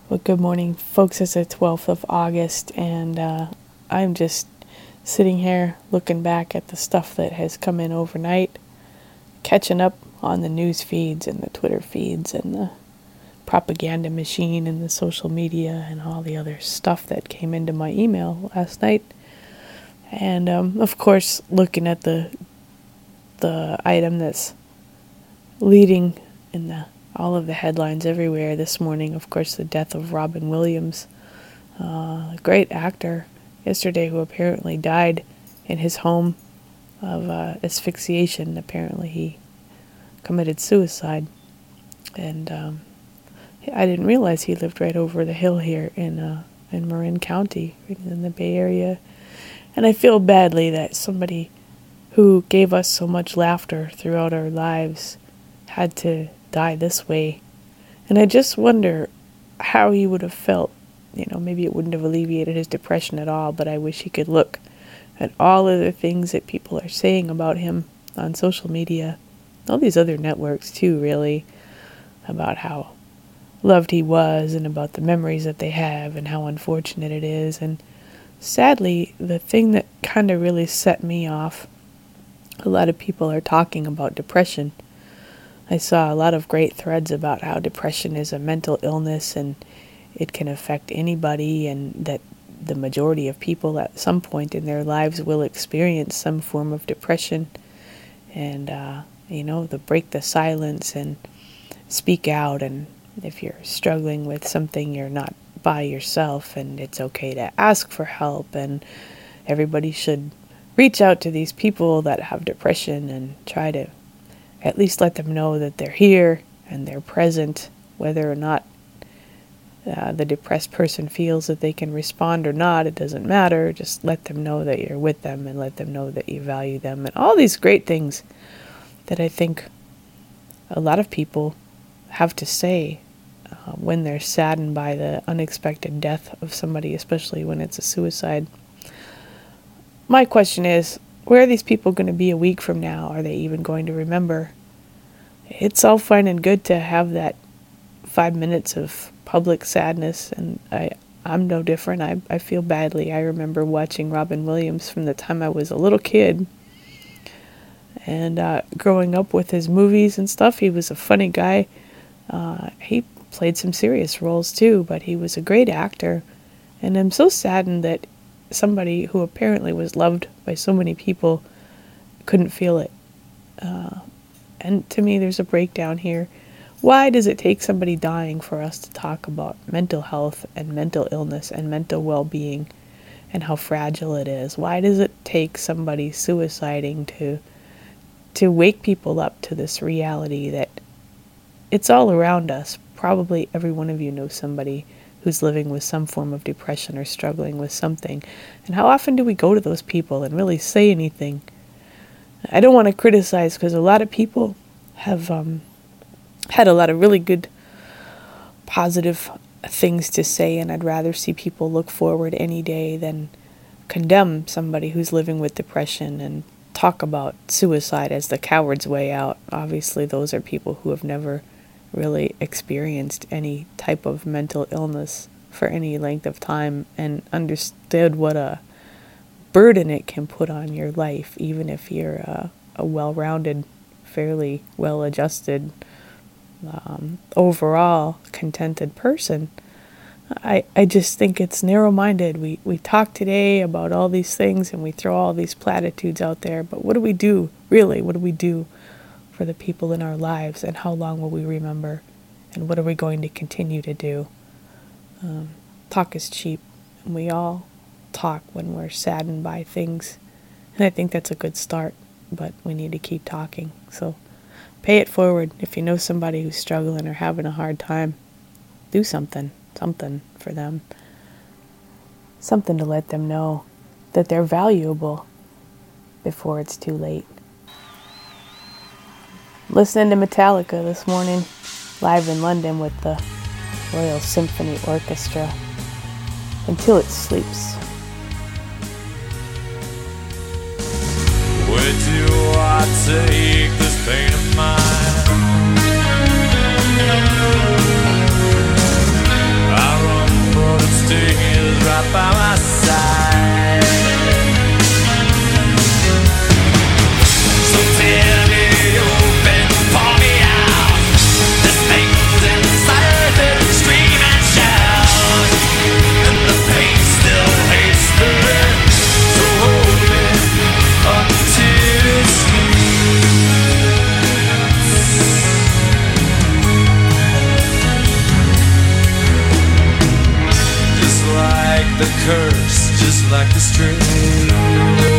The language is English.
Well, good morning, folks. It's the 12th of August, and I'm just sitting here looking back at the stuff that has come in overnight, catching up on the news feeds and the Twitter feeds and the propaganda machine and the social media and all the other stuff that came into my email last night. And, of course, looking at the item that's leading in all of the headlines everywhere this morning, of course, the death of Robin Williams, a great actor yesterday who apparently died in his home of asphyxiation. Apparently he committed suicide. And I didn't realize he lived right over the hill here in Marin County, in the Bay Area. And I feel badly that somebody who gave us so much laughter throughout our lives had to die this way. And I just wonder how he would have felt. Maybe it wouldn't have alleviated his depression at all, but I wish he could look at all of the things that people are saying about him on social media, all these other networks too, really, about how loved he was and about the memories that they have and how unfortunate it is. And sadly, the thing that kind of really set me off, a lot of people are talking about depression. I saw a lot of great threads about how depression is a mental illness and it can affect anybody, and that the majority of people at some point in their lives will experience some form of depression. And, to break the silence and speak out. And if you're struggling with something, you're not by yourself, and it's okay to ask for help. And everybody should reach out to these people that have depression and try to at least let them know that they're here and they're present, whether or not the depressed person feels that they can respond or not. It doesn't matter. Just let them know that you're with them and let them know that you value them, and all these great things that I think a lot of people have to say when they're saddened by the unexpected death of somebody, especially when it's a suicide. My question is, where are these people going to be a week from now? Are they even going to remember? It's all fine and good to have that 5 minutes of public sadness, and I'm no different. I feel badly. I remember watching Robin Williams from the time I was a little kid, and growing up with his movies and stuff. He was a funny guy. He played some serious roles too, but he was a great actor. And I'm so saddened that somebody who apparently was loved by so many people couldn't feel it. And to me, there's a breakdown here. Why does it take somebody dying for us to talk about mental health and mental illness and mental well-being and how fragile it is? Why does it take somebody suiciding to wake people up to this reality that it's all around us? Probably every one of you knows somebody who's living with some form of depression or struggling with something. And how often do we go to those people and really say anything? I don't want to criticize, because a lot of people have had a lot of really good, positive things to say, and I'd rather see people look forward any day than condemn somebody who's living with depression and talk about suicide as the coward's way out. Obviously, those are people who have never really experienced any type of mental illness for any length of time and understood what a burden it can put on your life, even if you're a well-rounded, fairly well-adjusted, overall contented person. I just think it's narrow-minded. We talk today about all these things and we throw all these platitudes out there, but what do we do, really? What do we do for the people in our lives, and how long will we remember, and what are we going to continue to do? Talk is cheap, and we all talk when we're saddened by things, and I think that's a good start, but we need to keep talking. So pay it forward. If you know somebody who's struggling or having a hard time, do something for them, something to let them know that they're valuable before it's too late. Listening to Metallica this morning, live in London with the Royal Symphony Orchestra, Until It Sleeps. Where do I take this pain of mine? I the curse just like the string.